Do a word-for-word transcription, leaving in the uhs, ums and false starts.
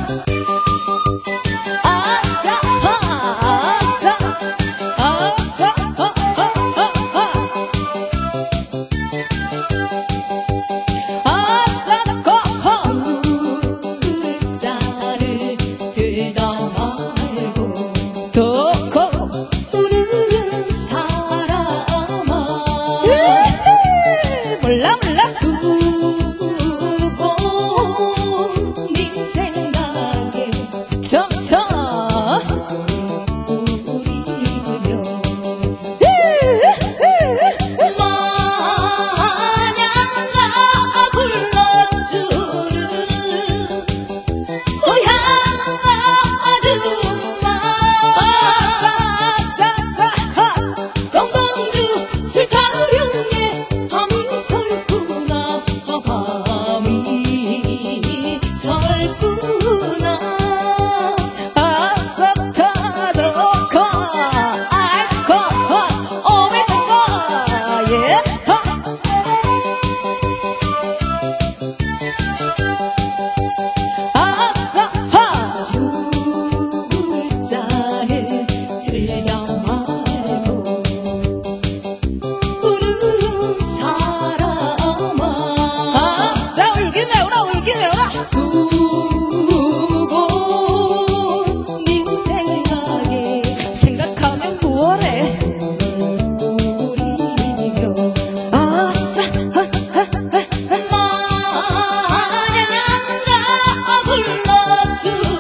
몰라 몰라 두고 네 생각에 저저 우리며 마냥 나 불러주는 고향 아줌마 사사사 동동주 술타령에 밤이 설구나 밤이 설구나 아사타도코 아이스코 오메상거 예 아사하 술잔을 들려 말고 우는 사람아 아싸 울긴 외우라 울긴 외우라 두고 네 생각에 생각하면 뭐래 우리며 아싸 마냥 나 불러주